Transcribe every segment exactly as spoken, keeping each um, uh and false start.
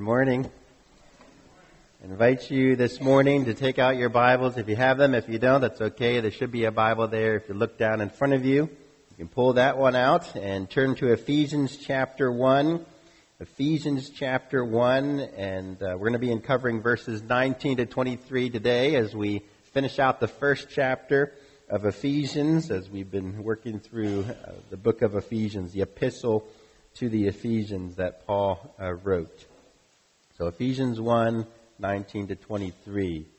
morning. I invite you this morning to take out your Bibles if you have them. If you don't, that's okay. There should be a Bible there. If you look down in front of you, you can pull that one out and turn to Ephesians chapter one. Ephesians chapter one, and uh, we're going to be covering verses nineteen to twenty-three today as we finish out the first chapter of Ephesians, as we've been working through uh, the book of Ephesians, the epistle to the Ephesians that Paul uh, wrote. So Ephesians one, nineteen to twenty-three.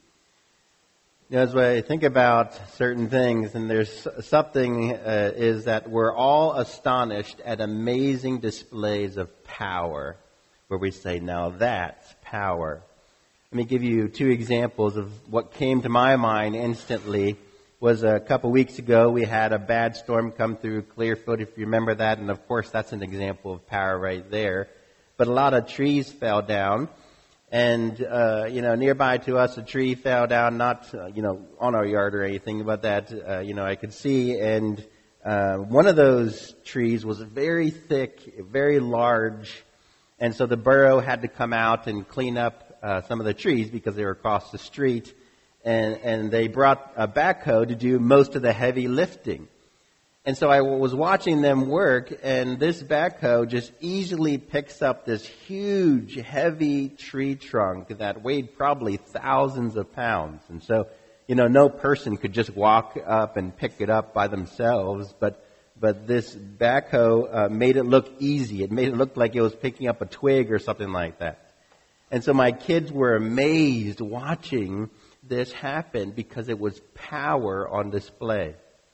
You know, as I think about certain things, and there's something uh, is that we're all astonished at amazing displays of power, where we say, now that's power. Let me give you two examples of what came to my mind instantly. Was a couple weeks ago, we had a bad storm come through Clearfield, if you remember that, and of course that's an example of power right there. But a lot of trees fell down, and, uh, you know, nearby to us a tree fell down, not, uh, you know, on our yard or anything, but that, uh, you know, I could see, and uh, one of those trees was very thick, very large, and so the borough had to come out and clean up uh, some of the trees because they were across the street. And, and they brought a backhoe to do most of the heavy lifting. And so I was watching them work, and this backhoe just easily picks up this huge, heavy tree trunk that weighed probably thousands of pounds. And so, you know, no person could just walk up and pick it up by themselves, but but this backhoe uh, made it look easy. It made it look like it was picking up a twig or something like that. And so my kids were amazed watching this happened because it was power on display.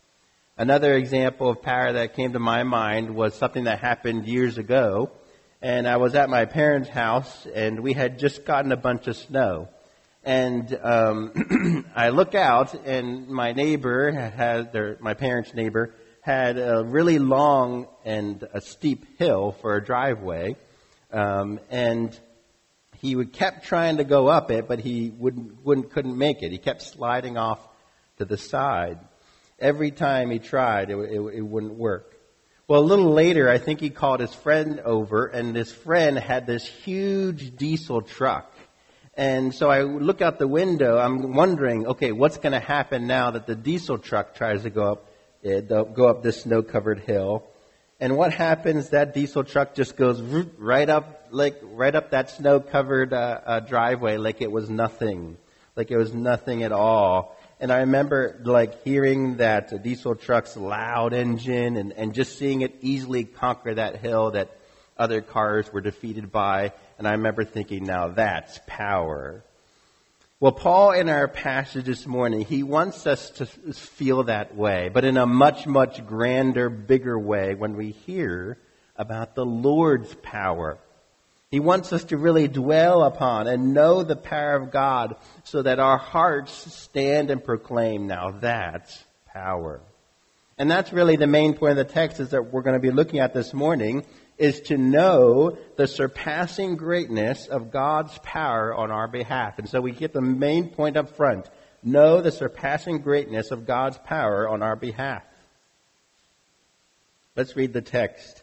Another example of power that came to my mind was something that happened years ago. And I was at my parents' house, and we had just gotten a bunch of snow. And um, I look out, and my neighbor had, their, my parents' neighbor, had a really long and a steep hill for a driveway. Um, and He would kept trying to go up it, but he wouldn't, wouldn't, couldn't make it. He kept sliding off to the side. Every time he tried, it, it, it wouldn't work. Well, a little later, I think he called his friend over, and this friend had this huge diesel truck. And so I look out the window. I'm wondering, okay, what's going to happen now that the diesel truck tries to go up, uh, go up this snow-covered hill? And what happens? That diesel truck just goes right up, like right up that snow-covered uh, uh, driveway, like it was nothing, like it was nothing at all. And I remember like hearing that diesel truck's loud engine, and, and just seeing it easily conquer that hill that other cars were defeated by. And I remember thinking, now that's power. Well, Paul, in our passage this morning, he wants us to feel that way, but in a much, much grander, bigger way when we hear about the Lord's power. He wants us to really dwell upon and know the power of God so that our hearts stand and proclaim, now that's power. And that's really the main point of the text is that we're going to be looking at this morning, is to know the surpassing greatness of God's power on our behalf. And so we get the main point up front. Know the surpassing greatness of God's power on our behalf. Let's read the text.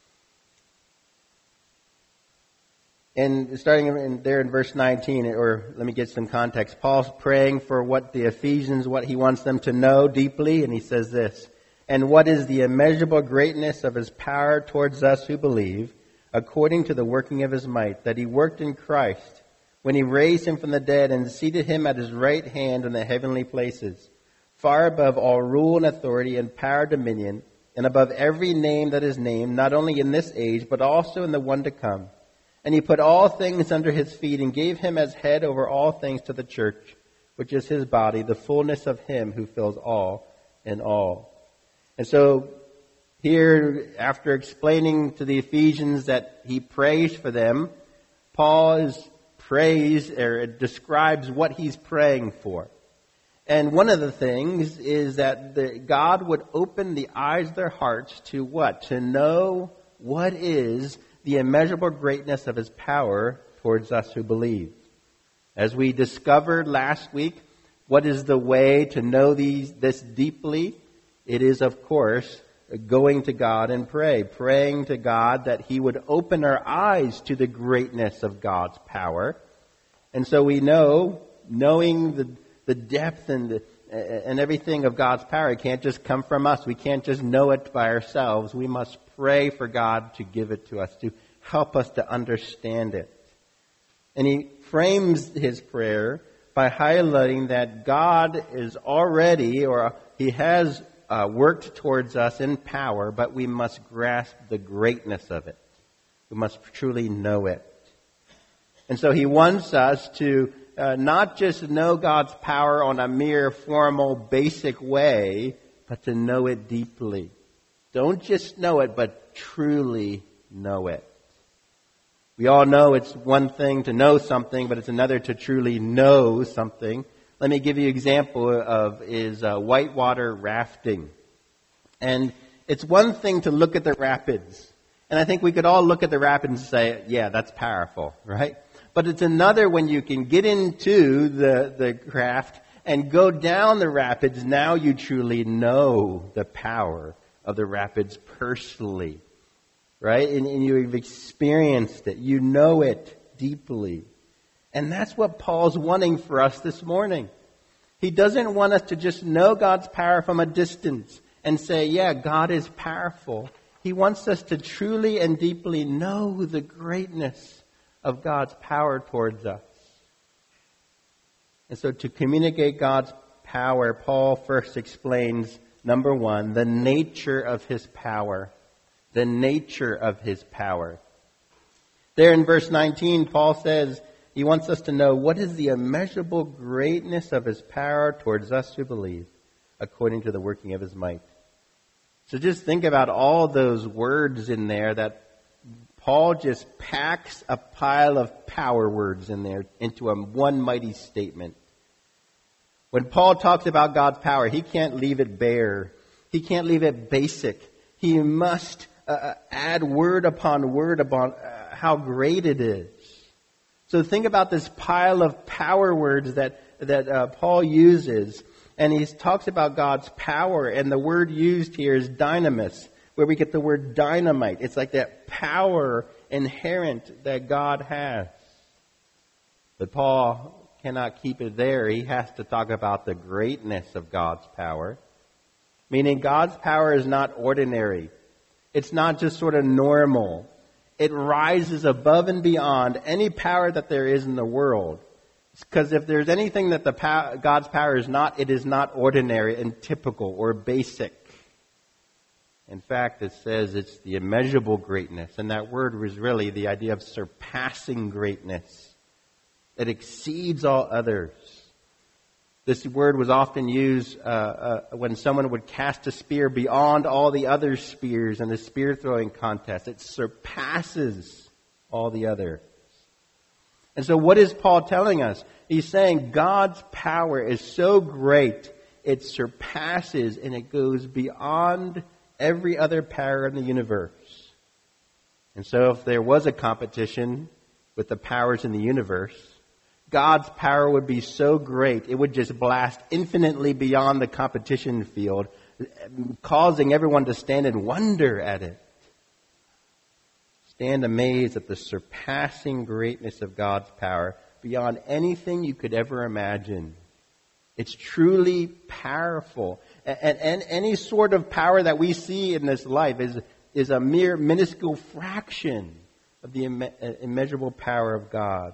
And starting in there in verse nineteen, or let me get some context. Paul's praying for what the Ephesians, what he wants them to know deeply, and he says this. And what is the immeasurable greatness of his power towards us who believe, according to the working of his might, that he worked in Christ, when he raised him from the dead and seated him at his right hand in the heavenly places, far above all rule and authority and power, dominion, and above every name that is named, not only in this age, but also in the one to come. And he put all things under his feet and gave him as head over all things to the church, which is his body, the fullness of him who fills all in all. And so here, after explaining to the Ephesians that he prays for them, Paul is prays or describes what he's praying for. And one of the things is that the, God would open the eyes of their hearts to what? To know what is the immeasurable greatness of his power towards us who believe. As we discovered last week, what is the way to know these this deeply? It is, of course, going to God and pray, praying to God that He would open our eyes to the greatness of God's power. And so we know, knowing the, the depth and the, and everything of God's power, it can't just come from us. We can't just know it by ourselves. We must pray for God to give it to us, to help us to understand it. And he frames his prayer by highlighting that God is already, or He has uh, worked towards us in power, but we must grasp the greatness of it. We must truly know it. And so he wants us to uh, not just know God's power on a mere formal, basic way, but to know it deeply. Don't just know it, but truly know it. We all know it's one thing to know something, but it's another to truly know something. Let me give you an example of is uh, whitewater rafting. And it's one thing to look at the rapids. And I think we could all look at the rapids and say, yeah, that's powerful, right? But it's another when you can get into the, the craft and go down the rapids. Now you truly know the power of the rapids personally. Right? And, and you've experienced it. You know it deeply. And that's what Paul's wanting for us this morning. He doesn't want us to just know God's power from a distance and say, yeah, God is powerful. He wants us to truly and deeply know the greatness of God's power towards us. And so to communicate God's power, Paul first explains, number one, the nature of His power. The nature of His power. There in verse nineteen, Paul says he wants us to know what is the immeasurable greatness of His power towards us who believe, according to the working of His might. So just think about all those words in there that Paul just packs a pile of power words in there into a one mighty statement. When Paul talks about God's power, he can't leave it bare. He can't leave it basic. He must Uh, add word upon word upon uh, how great it is. So think about this pile of power words that that uh, Paul uses, and he talks about God's power, and the word used here is dynamis, where we get the word dynamite. It's like that power inherent that God has. But Paul cannot keep it there. He has to talk about the greatness of God's power, meaning God's power is not ordinary. It's not just sort of normal. It rises above and beyond any power that there is in the world. Because if there's anything that the power, God's power is not, it is not ordinary and typical or basic. In fact, it says it's the immeasurable greatness. And that word was really the idea of surpassing greatness. It exceeds all others. This word was often used uh, uh, when someone would cast a spear beyond all the other spears in a spear throwing contest. It surpasses all the others. And so what is Paul telling us? He's saying God's power is so great, it surpasses and it goes beyond every other power in the universe. And so if there was a competition with the powers in the universe, God's power would be so great, it would just blast infinitely beyond the competition field, causing everyone to stand in wonder at it. Stand amazed at the surpassing greatness of God's power beyond anything you could ever imagine. It's truly powerful. And, and any sort of power that we see in this life is, is a mere minuscule fraction of the imme- immeasurable power of God.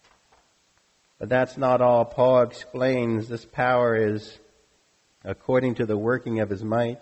But that's not all. Paul explains this power is according to the working of His might.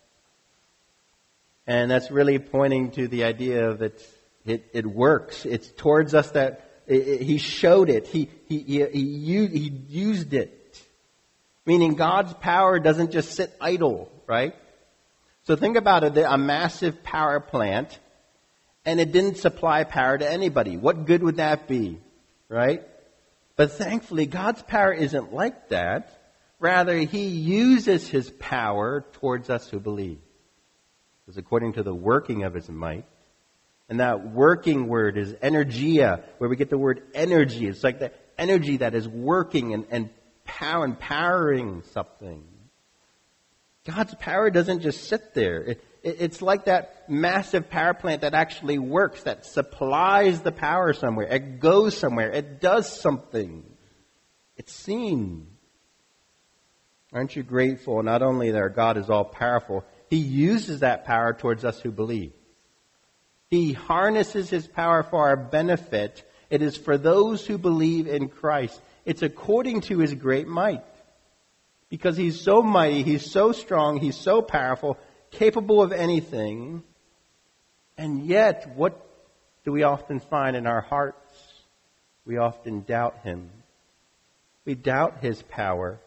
And that's really pointing to the idea of it, it, it works. It's towards us that it, it, He showed it. He, he, he, he, he used it. Meaning God's power doesn't just sit idle, right? So think about it, a massive power plant, and it didn't supply power to anybody. What good would that be, right? But thankfully, God's power isn't like that. Rather, He uses His power towards us who believe. It's according to the working of His might. And that working word is energia, where we get the word energy. It's like the energy that is working and, and power, empowering something. God's power doesn't just sit there. It, It's like that massive power plant that actually works, that supplies the power somewhere. It goes somewhere. It does something. It's seen. Aren't you grateful not only that our God is all powerful, He uses that power towards us who believe. He harnesses His power for our benefit. It is for those who believe in Christ. It's according to His great might. Because He's so mighty, He's so strong, He's so powerful, capable of anything. And yet, what do we often find in our hearts? We often doubt Him. We doubt His power.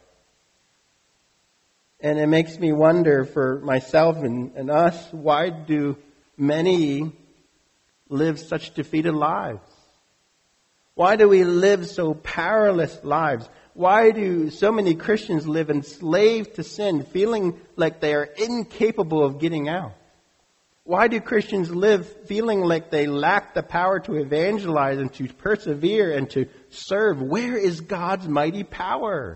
And it makes me wonder for myself and, and us, why do many live such defeated lives? Why do we live so powerless lives? Why do so many Christians live enslaved to sin, feeling like they are incapable of getting out? Why do Christians live feeling like they lack the power to evangelize and to persevere and to serve? Where is God's mighty power?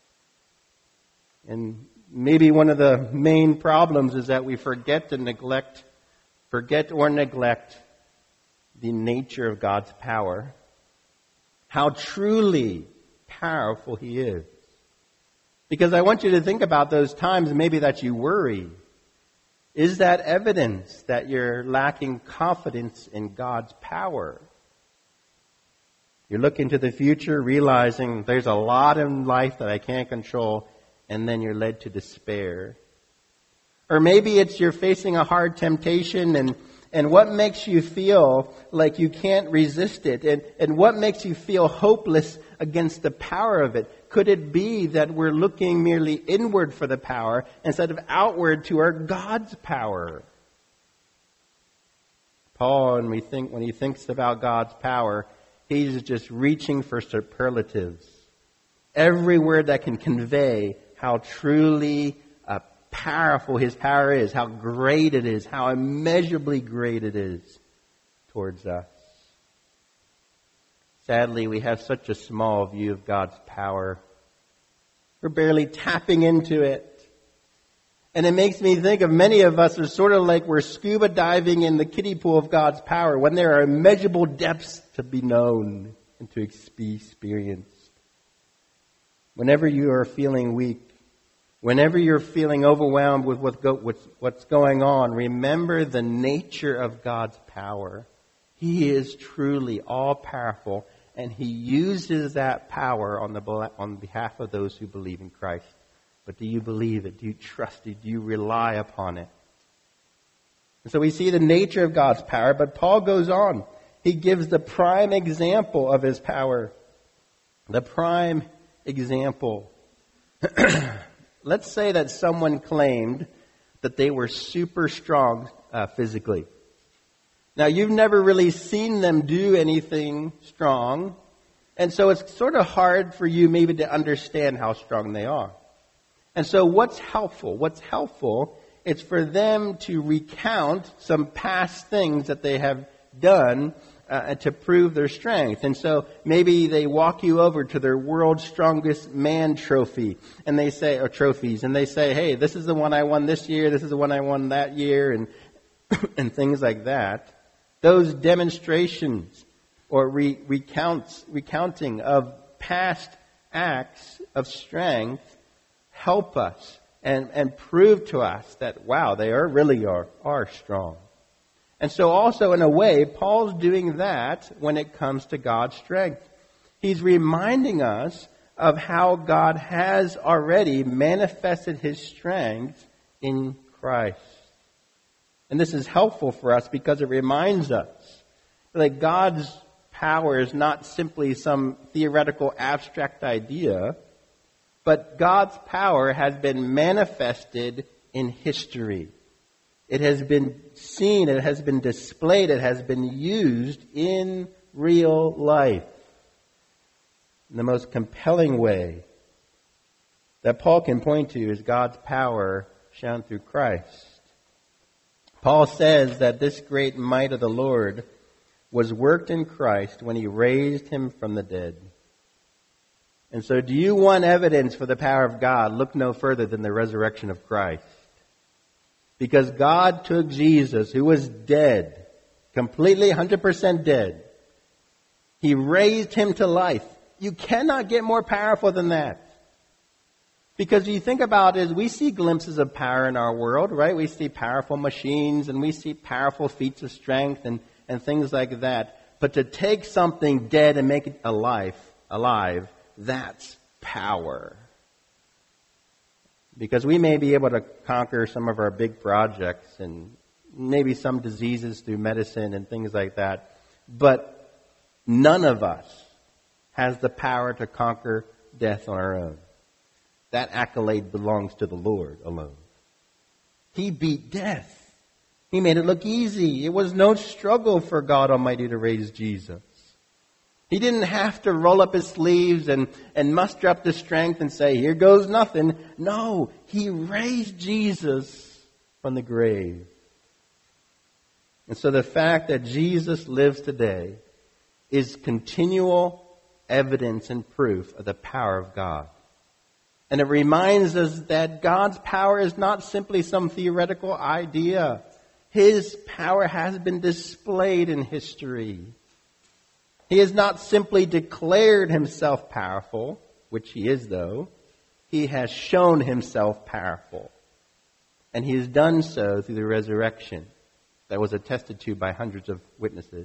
And maybe one of the main problems is that we forget to neglect, forget or neglect the nature of God's power. How truly powerful He is. Because I want you to think about those times maybe that you worry. Is that evidence that you're lacking confidence in God's power? You're looking to the future, realizing there's a lot in life that I can't control, and then you're led to despair. Or maybe it's you're facing a hard temptation, and And what makes you feel like you can't resist it? And, and what makes you feel hopeless against the power of it? Could it be that we're looking merely inward for the power instead of outward to our God's power? Paul, when, we think, when he thinks about God's power, he's just reaching for superlatives. Every word that can convey how truly uh, powerful His power is, how great it is, how immeasurably great it is towards us. Sadly, we have such a small view of God's power. We're barely tapping into it. And it makes me think of many of us are sort of like we're scuba diving in the kiddie pool of God's power when there are immeasurable depths to be known and to experience. Whenever you are feeling weak, whenever you're feeling overwhelmed with what's going on, remember the nature of God's power. He is truly all-powerful, and He uses that power on the on behalf of those who believe in Christ. But do you believe it? Do you trust it? Do you rely upon it? And so we see the nature of God's power, but Paul goes on. He gives the prime example of His power. The prime example. Let's say that someone claimed that they were super strong uh, physically. Now, you've never really seen them do anything strong, and so it's sort of hard for you maybe to understand how strong they are. And so what's helpful? What's helpful is for them to recount some past things that they have done uh, to prove their strength. And so maybe they walk you over to their world's strongest man trophy, and they say, or trophies, and they say, hey, this is the one I won this year, this is the one I won that year, and and things like that. Those demonstrations or re- recounts, recounting of past acts of strength help us and, and prove to us that, wow, they are really are, are strong. And so also in a way, Paul's doing that when it comes to God's strength. He's reminding us of how God has already manifested His strength in Christ. And this is helpful for us because it reminds us that God's power is not simply some theoretical abstract idea, but God's power has been manifested in history. It has been seen, it has been displayed, it has been used in real life in the most compelling way that Paul can point to is God's power shown through Christ. Paul says that this great might of the Lord was worked in Christ when He raised Him from the dead. And so do you want evidence for the power of God? Look no further than the resurrection of Christ. Because God took Jesus, who was dead, completely one hundred percent dead. He raised him to life. You cannot get more powerful than that. Because you think about it, we see glimpses of power in our world, right? We see powerful machines and we see powerful feats of strength and, and things like that. But to take something dead and make it alive, alive, that's power. Because we may be able to conquer some of our big projects and maybe some diseases through medicine and things like that. But none of us has the power to conquer death on our own. That accolade belongs to the Lord alone. He beat death. He made it look easy. It was no struggle for God Almighty to raise Jesus. He didn't have to roll up his sleeves and, and muster up the strength and say, here goes nothing. No, he raised Jesus from the grave. And so the fact that Jesus lives today is continual evidence and proof of the power of God. And it reminds us that God's power is not simply some theoretical idea. His power has been displayed in history. He has not simply declared himself powerful, which he is though. He has shown himself powerful. And he has done so through the resurrection that was attested to by hundreds of witnesses.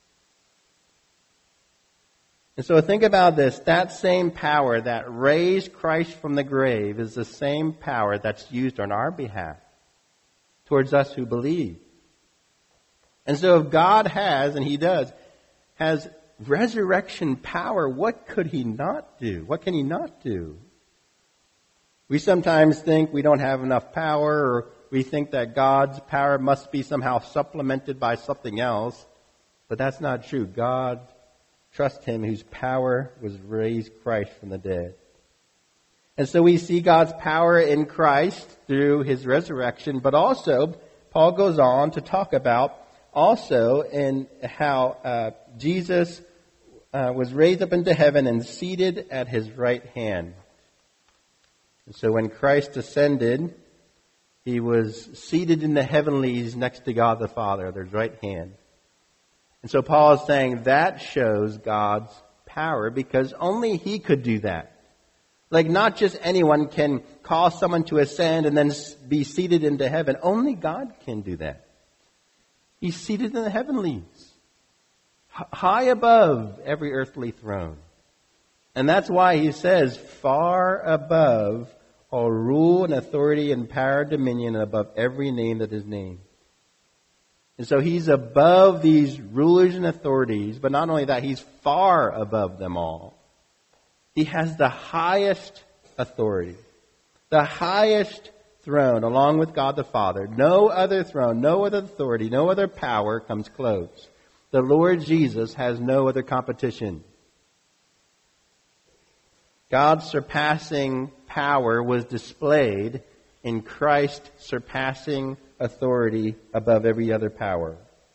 And so think about this. That same power that raised Christ from the grave is the same power that's used on our behalf towards us who believe. And so if God has, and he does, has resurrection power, what could he not do? What can he not do? We sometimes think we don't have enough power, or we think that God's power must be somehow supplemented by something else. But that's not true. God, trust him whose power was raised Christ from the dead. And so we see God's power in Christ through his resurrection, but also Paul goes on to talk about also in how uh, Jesus uh, was raised up into heaven and seated at his right hand. And so when Christ ascended, he was seated in the heavenlies next to God the Father at his right hand. And so Paul is saying that shows God's power because only he could do that. Like not just anyone can cause someone to ascend and then be seated into heaven. Only God can do that. He's seated in the heavenlies, high above every earthly throne. And that's why he says, far above all rule and authority and power and dominion, and above every name that is named. And so he's above these rulers and authorities, but not only that, he's far above them all. He has the highest authority, the highest throne, along with God the Father. No other throne, no other authority, no other power comes close. The Lord Jesus has no other competition. God's surpassing power was displayed in Christ's surpassing authority above every other power.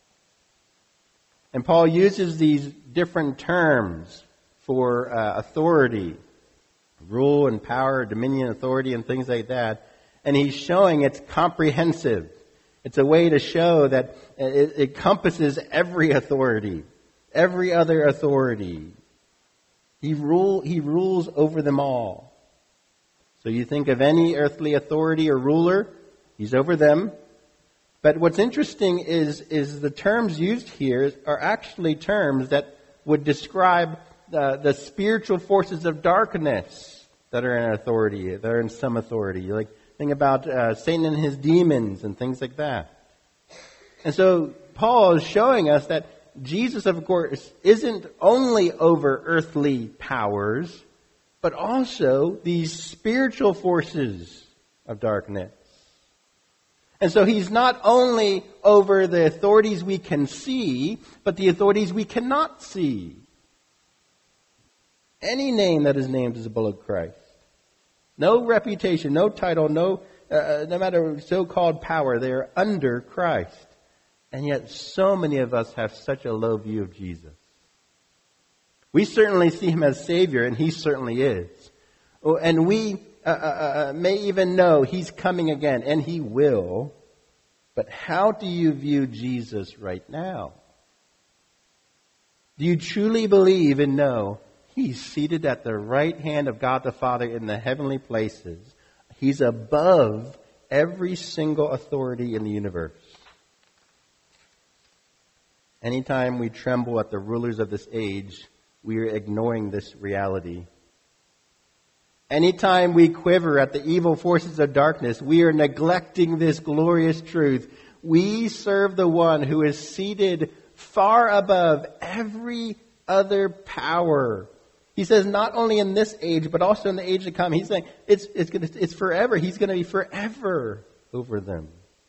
And Paul uses these different terms for uh, authority, rule and power, dominion, authority, and things like that. And he's showing it's comprehensive. It's a way to show that it, it encompasses every authority, every other authority. He rule, he rules over them all. So you think of any earthly authority or ruler, he's over them. But what's interesting is, is the terms used here are actually terms that would describe the, the spiritual forces of darkness that are in authority, that are in some authority. Like think about uh, Satan and his demons and things like that. And so Paul is showing us that Jesus, of course, isn't only over earthly powers, but also these spiritual forces of darkness. And so he's not only over the authorities we can see, but the authorities we cannot see. Any name that is named is below Christ. No reputation, no title, no uh, no matter so-called power, they are under Christ. And yet so many of us have such a low view of Jesus. We certainly see him as Savior, and he certainly is. Oh, and we uh, uh, uh, may even know he's coming again, and he will. But how do you view Jesus right now? Do you truly believe and know He's seated at the right hand of God the Father in the heavenly places? He's above every single authority in the universe. Anytime we tremble at the rulers of this age, we are ignoring this reality. Anytime we quiver at the evil forces of darkness, we are neglecting this glorious truth. We serve the one who is seated far above every other power. He says not only in this age, but also in the age to come. He's saying it's, it's, gonna, it's forever. He's going to be forever over them.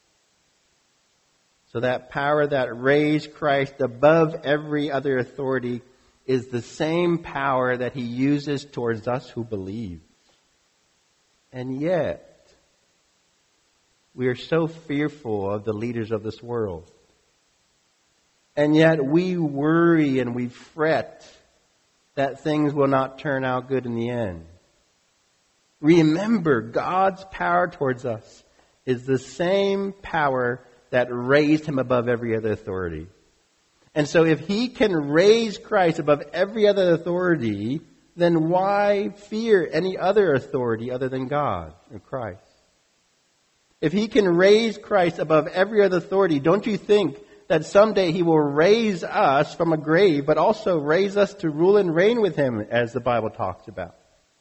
So that power that raised Christ above every other authority is the same power that He uses towards us who believe. And yet, we are so fearful of the leaders of this world. And yet we worry and we fret that things will not turn out good in the end. Remember, God's power towards us is the same power that raised Him above every other authority. And so if He can raise Christ above every other authority, then why fear any other authority other than God and Christ? If He can raise Christ above every other authority, don't you think that someday He will raise us from a grave, but also raise us to rule and reign with Him, as the Bible talks about?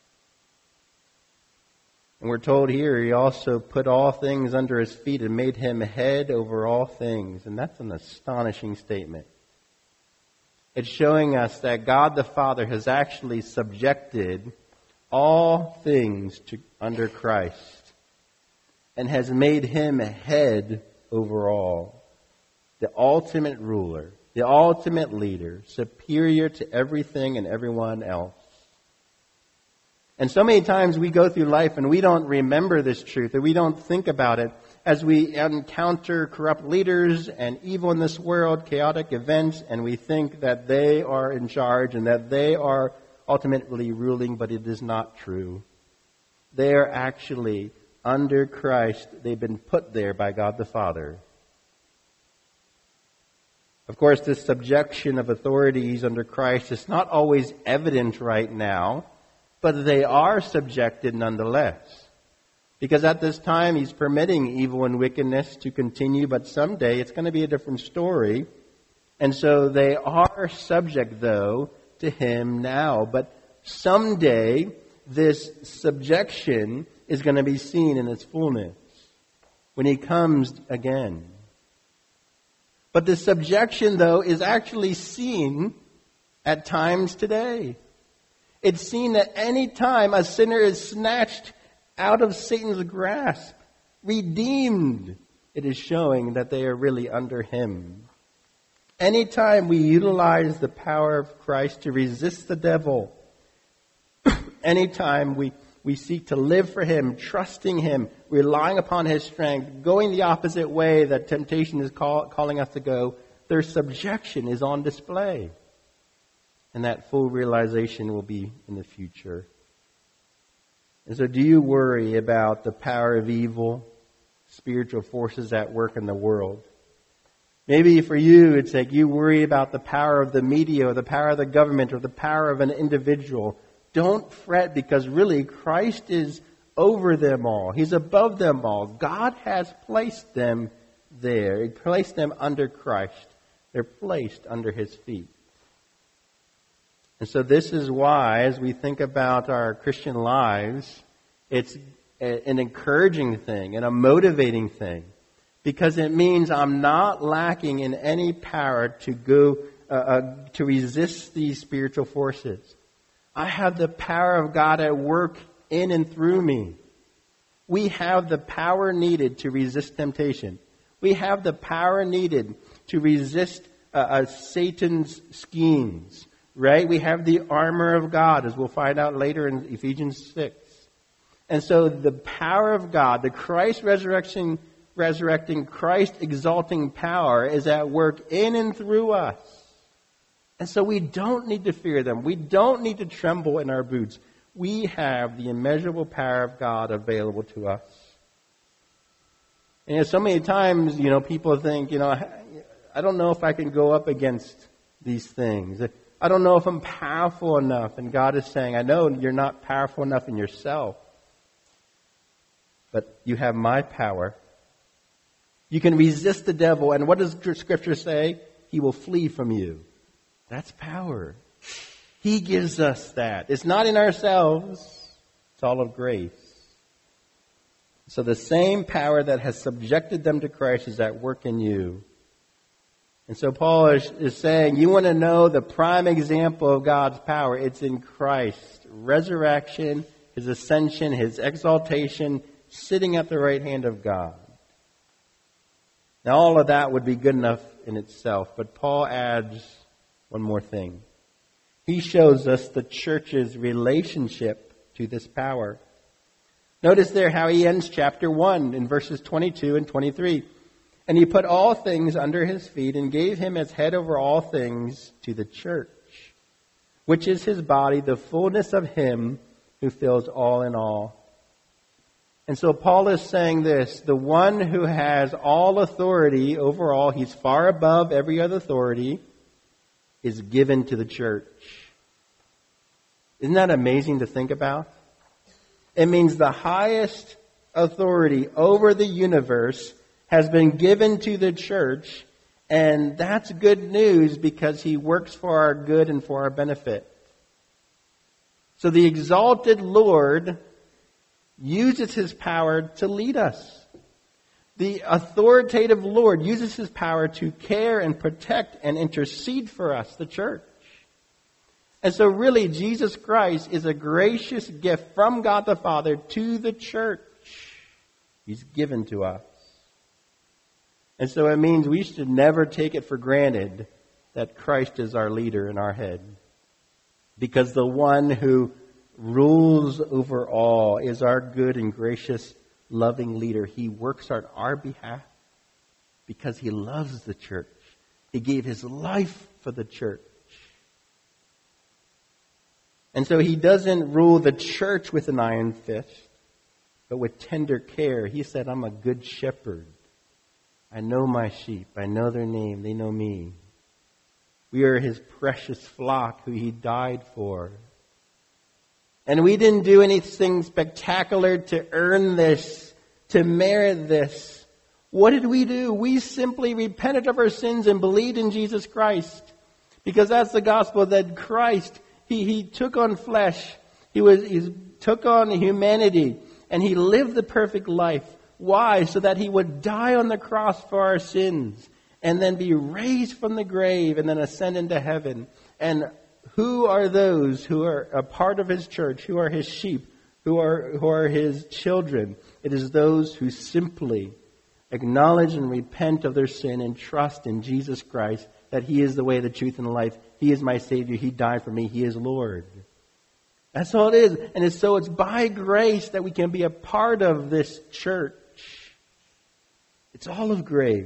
And we're told here He also put all things under His feet and made Him head over all things. And that's an astonishing statement. It's showing us that God the Father has actually subjected all things to under Christ and has made Him head over all. The ultimate ruler, the ultimate leader, superior to everything and everyone else. And so many times we go through life and we don't remember this truth, or we don't think about it as we encounter corrupt leaders and evil in this world, chaotic events, and we think that they are in charge and that they are ultimately ruling, but it is not true. They are actually under Christ. They've been put there by God the Father. Of course, this subjection of authorities under Christ is not always evident right now, but they are subjected nonetheless. Because at this time, He's permitting evil and wickedness to continue, but someday it's going to be a different story. And so they are subject, though, to Him now. But someday, this subjection is going to be seen in its fullness when He comes again. But the subjection, though, is actually seen at times today. It's seen at any time a sinner is snatched out of Satan's grasp, redeemed. It is showing that they are really under Him. Anytime we utilize the power of Christ to resist the devil, anytime we, we seek to live for Him, trusting Him, relying upon His strength, going the opposite way that temptation is call, calling us to go, their subjection is on display. And that full realization will be in the future. And so do you worry about the power of evil, spiritual forces at work in the world? Maybe for you, it's like you worry about the power of the media or the power of the government or the power of an individual. Don't fret, because really Christ is over them all. He's above them all. God has placed them there. He placed them under Christ. They're placed under His feet. And so this is why, as we think about our Christian lives, it's an encouraging thing and a motivating thing, because it means I'm not lacking in any power to go uh, uh, to resist these spiritual forces. I have the power of God at work in and through me. We have the power needed to resist temptation. We have the power needed to resist uh, uh, Satan's schemes. Right? We have the armor of God, as we'll find out later in Ephesians six. And so the power of God, the Christ resurrection, resurrecting, Christ exalting power is at work in and through us. And so we don't need to fear them. We don't need to tremble in our boots. We have the immeasurable power of God available to us. And you know, so many times, you know, people think, you know, I don't know if I can go up against these things. I don't know if I'm powerful enough. And God is saying, I know you're not powerful enough in yourself, but you have my power. You can resist the devil, and what does Scripture say? He will flee from you. That's power. He gives us that. It's not in ourselves. It's all of grace. So the same power that has subjected them to Christ is at work in you. And so Paul is, is saying, you want to know the prime example of God's power? It's in Christ. Resurrection, His ascension, His exaltation, sitting at the right hand of God. Now all of that would be good enough in itself, but Paul adds one more thing. He shows us the church's relationship to this power. Notice there how he ends chapter one in verses twenty-two and twenty-three. And he put all things under his feet and gave him as head over all things to the church, which is his body, the fullness of him who fills all in all. And so Paul is saying this, the one who has all authority over all, he's far above every other authority, is given to the church. Isn't that amazing to think about? It means the highest authority over the universe has been given to the church, and that's good news because he works for our good and for our benefit. So the exalted Lord uses his power to lead us. The authoritative Lord uses his power to care and protect and intercede for us, the church. And so really, Jesus Christ is a gracious gift from God the Father to the church. He's given to us. And so it means we should never take it for granted that Christ is our leader and our head. Because the one who rules over all is our good and gracious, loving leader. He works on our behalf because he loves the church. He gave his life for the church. And so he doesn't rule the church with an iron fist, but with tender care. He said, I'm a good shepherd. I know my sheep. I know their name. They know me. We are his precious flock who he died for. And we didn't do anything spectacular to earn this, to merit this. What did we do? We simply repented of our sins and believed in Jesus Christ. Because that's the gospel, that Christ, he, he took on flesh. He was, he took on humanity. And he lived the perfect life. Why? So that he would die on the cross for our sins. And then be raised from the grave and then ascend into heaven. And who are those who are a part of his church, who are his sheep, who are, who are his children? It is those who simply acknowledge and repent of their sin and trust in Jesus Christ, that he is the way, the truth, and the life. He is my Savior. He died for me. He is Lord. That's all it is. And it's, so it's by grace that we can be a part of this church. It's all of grace.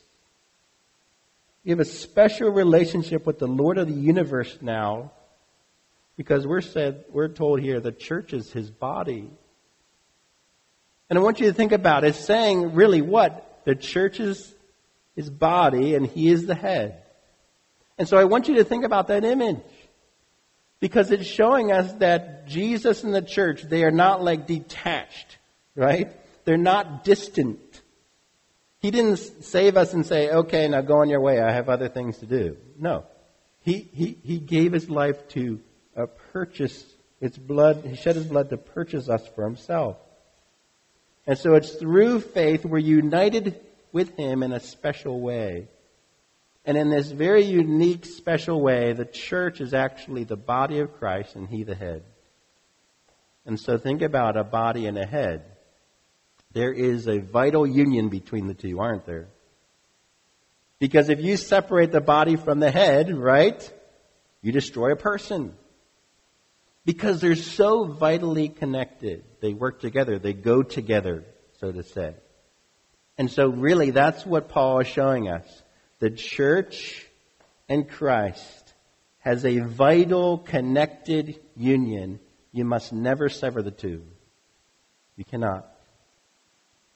We have a special relationship with the Lord of the universe now, because we're said, we're told here the church is his body. And I want you to think about it. It's saying really what? The church is his body and he is the head. And so I want you to think about that image, because it's showing us that Jesus and the church, they are not like detached, right? They're not distant. He didn't save us and say, okay, now go on your way. I have other things to do. No. He, he, he gave his life to uh, purchase its blood. He shed his blood to purchase us for himself. And so it's through faith we're united with him in a special way. And in this very unique, special way, the church is actually the body of Christ and he the head. And so think about a body and a head. There is a vital union between the two, aren't there? Because if you separate the body from the head, right, you destroy a person. Because they're so vitally connected. They work together. They go together, so to say. And so really that's what Paul is showing us. The church and Christ has a vital, connected union. You must never sever the two. You cannot.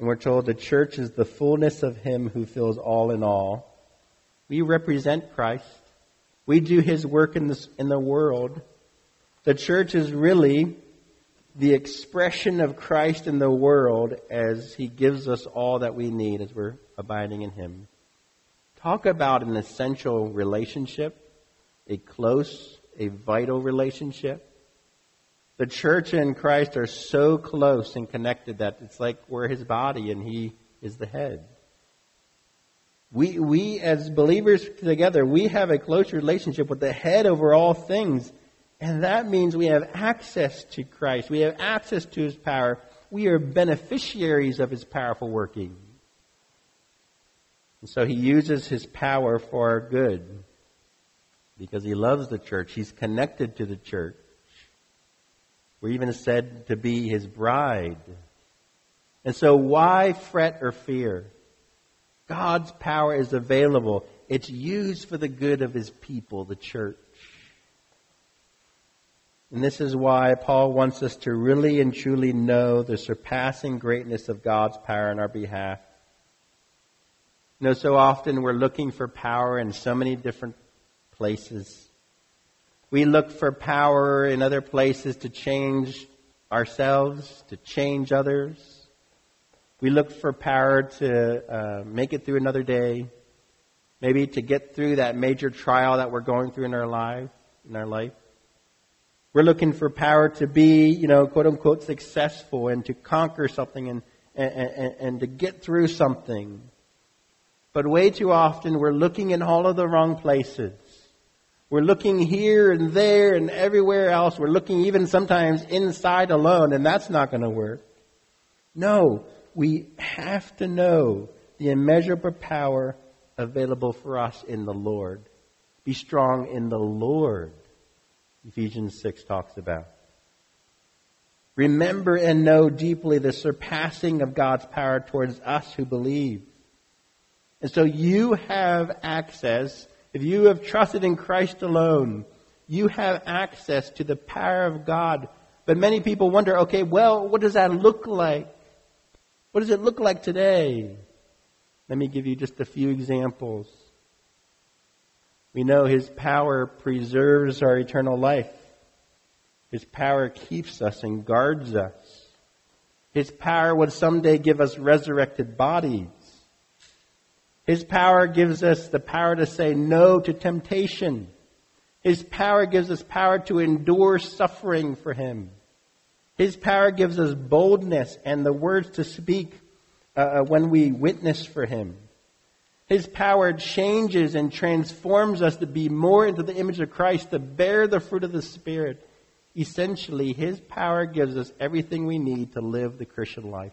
And we're told the church is the fullness of Him who fills all in all. We represent Christ. We do His work in this, in the world. The church is really the expression of Christ in the world as He gives us all that we need as we're abiding in Him. Talk about an essential relationship, a close, a vital relationship. The church and Christ are so close and connected that it's like we're His body and He is the head. We, we as believers together, we have a close relationship with the head over all things. And that means we have access to Christ. We have access to His power. We are beneficiaries of His powerful working. And so He uses His power for our good. Because He loves the church. He's connected to the church. We're even said to be His bride. And so why fret or fear? God's power is available. It's used for the good of His people, the church. And this is why Paul wants us to really and truly know the surpassing greatness of God's power on our behalf. You know, so often we're looking for power in so many different places. We look for power in other places to change ourselves, to change others. We look for power to uh, make it through another day, maybe to get through that major trial that we're going through in our life, in our life. We're looking for power to be, you know, quote unquote, successful and to conquer something and, and, and, and to get through something. But way too often we're looking in all of the wrong places. We're looking here and there and everywhere else. We're looking even sometimes inside alone, and that's not going to work. No, we have to know the immeasurable power available for us in the Lord. Be strong in the Lord. Ephesians six talks about. Remember and know deeply the surpassing of God's power towards us who believe. And so you have access, if you have trusted in Christ alone, you have access to the power of God. But many people wonder, okay, well, what does that look like? What does it look like today? Let me give you just a few examples. We know His power preserves our eternal life. His power keeps us and guards us. His power would someday give us resurrected bodies. His power gives us the power to say no to temptation. His power gives us power to endure suffering for Him. His power gives us boldness and the words to speak uh, when we witness for Him. His power changes and transforms us to be more into the image of Christ, to bear the fruit of the Spirit. Essentially, His power gives us everything we need to live the Christian life.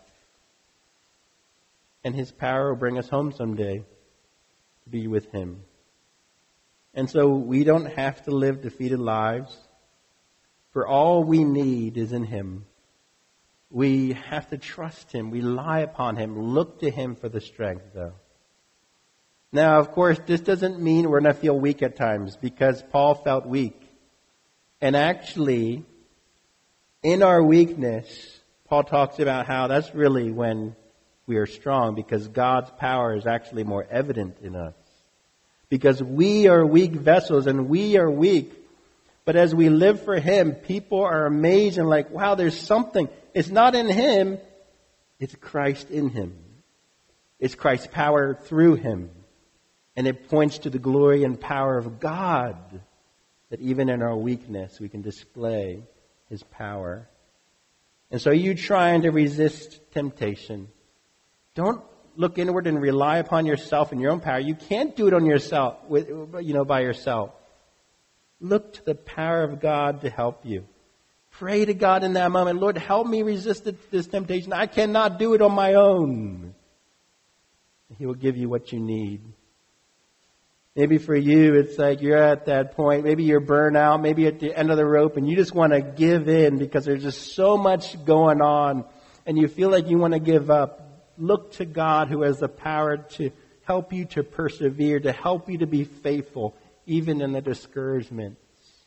And His power will bring us home someday to be with Him. And so we don't have to live defeated lives, for all we need is in Him. We have to trust Him, rely upon Him, look to Him for the strength, though. Now, of course, this doesn't mean we're going to feel weak at times, because Paul felt weak. And actually, in our weakness, Paul talks about how that's really when we are strong, because God's power is actually more evident in us. Because we are weak vessels and we are weak. But as we live for Him, people are amazed and like, wow, there's something. It's not in Him, it's Christ in Him. It's Christ's power through Him. And it points to the glory and power of God, that even in our weakness we can display His power. And so you trying to resist temptation, don't look inward and rely upon yourself and your own power. You can't do it on yourself, with, you know, by yourself. Look to the power of God to help you. Pray to God in that moment, Lord, help me resist this temptation. I cannot do it on my own. He will give you what you need. Maybe for you, it's like you're at that point. Maybe you're burnt out. Maybe at the end of the rope and you just want to give in because there's just so much going on and you feel like you want to give up. Look to God who has the power to help you to persevere, to help you to be faithful, even in the discouragements.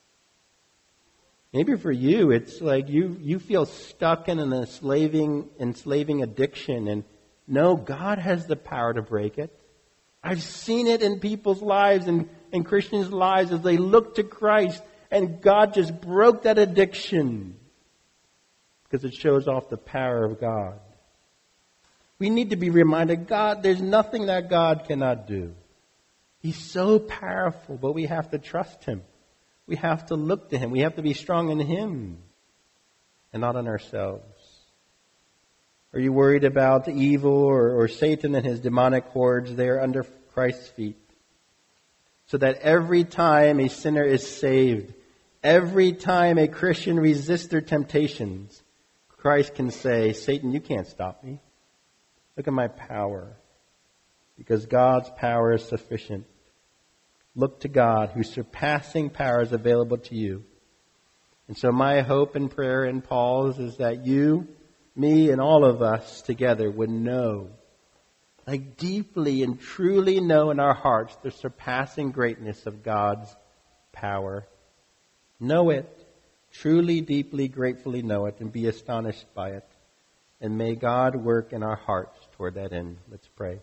Maybe for you, it's like you, you feel stuck in an enslaving, enslaving addiction and No, God has the power to break it. I've seen it in people's lives and in Christians' lives as they look to Christ, and God just broke that addiction because it shows off the power of God. We need to be reminded, God, there's nothing that God cannot do. He's so powerful, but we have to trust Him. We have to look to Him. We have to be strong in Him and not in ourselves. Are you worried about evil or, or Satan and his demonic hordes there under Christ's feet? So that every time a sinner is saved, every time a Christian resists their temptations, Christ can say, Satan, you can't stop me. Look at my power. Because God's power is sufficient. Look to God, whose surpassing power is available to you. And so my hope and prayer in Paul's is that you, me, and all of us together would know, like deeply and truly know in our hearts the surpassing greatness of God's power. Know it, truly, deeply, gratefully know it, and be astonished by it. And may God work in our hearts toward that end. Let's pray.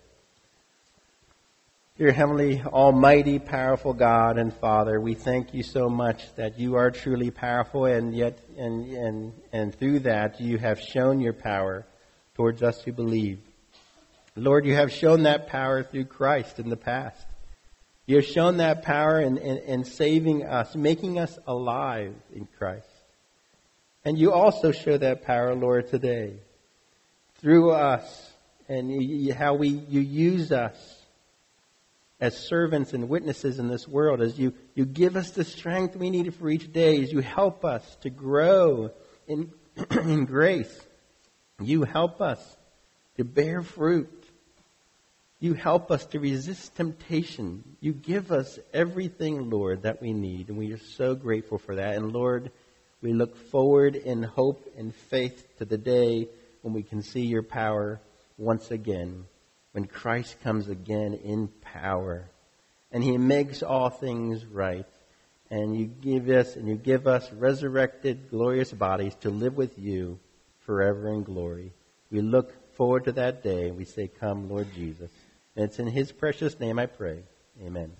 Dear Heavenly, Almighty, powerful God and Father, we thank you so much that you are truly powerful, and yet, and and and through that, you have shown your power towards us who believe. Lord, you have shown that power through Christ in the past. You have shown that power in, in, in saving us, making us alive in Christ. And you also show that power, Lord, today through us, and you, you, how we you use us as servants and witnesses in this world, as you, you give us the strength we need for each day, as you help us to grow in, in grace. You help us to bear fruit. You help us to resist temptation. You give us everything, Lord, that we need, and we are so grateful for that. And Lord, we look forward in hope and faith to the day when we can see your power once again, when Christ comes again in power, and He makes all things right, and you give us and you give us resurrected, glorious bodies to live with you forever in glory. We look forward to that day. We say, "Come, Lord Jesus." And it's in His precious name I pray. Amen.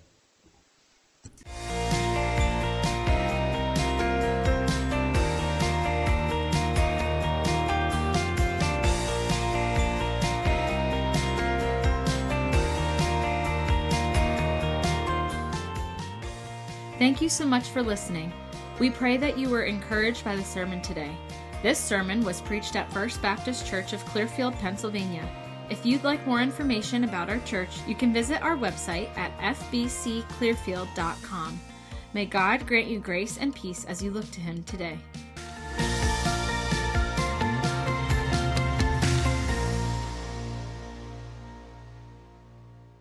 Thank you so much for listening. We pray that you were encouraged by the sermon today. This sermon was preached at First Baptist Church of Clearfield, Pennsylvania. If you'd like more information about our church, you can visit our website at f b c clearfield dot com. May God grant you grace and peace as you look to Him today.